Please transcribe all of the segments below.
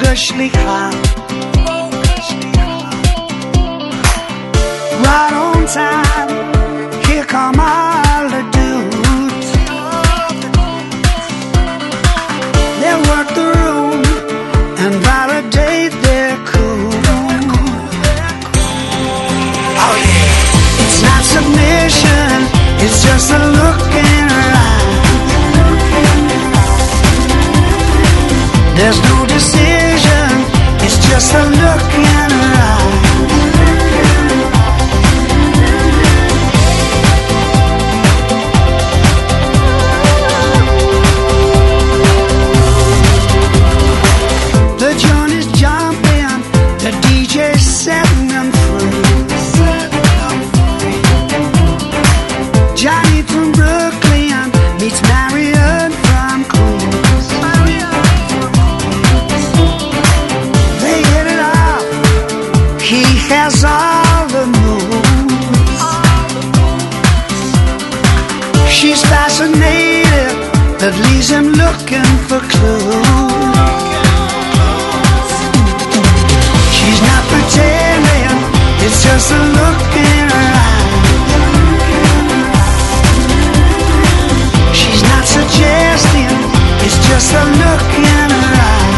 סליחה. Right on time, here come all the dudes. They'll work the room and validate their cool. Oh yeah, it's not submission, it's just a look in her eye. There's no decision, it's just a look in her eye. The joint is jumping, the DJ's setting them free. Johnny from Brooklyn meets Marion from Queens. They hit it off, he has all the moves. She's fascinated, that leaves him looking for clues. She's not pretending, it's just a look in her eye. She's not suggesting, it's just a look in her eye.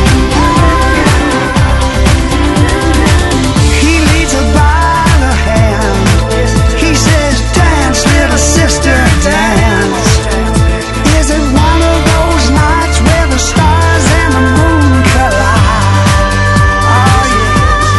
He leads her by the hand, he says, dance little sister, dance. Is it one of those nights where the stars and the moon collide? Oh yeah.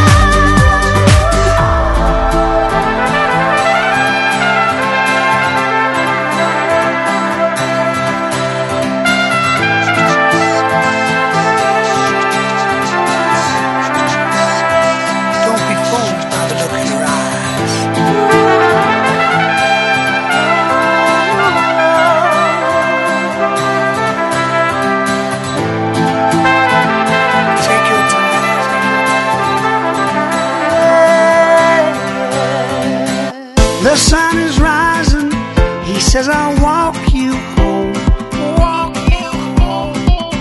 Don't be fooled by the look in your eyes. Take your time. The sun is rising, he says, I'll walk you home. Walk you home.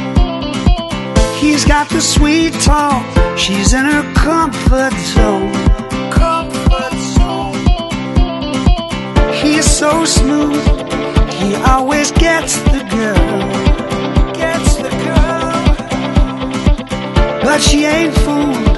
He's got the sweet talk, she's in her comfort zone. Comfort zone. He is so smooth, he always gets the girl. Gets the girl. But she ain't fooled,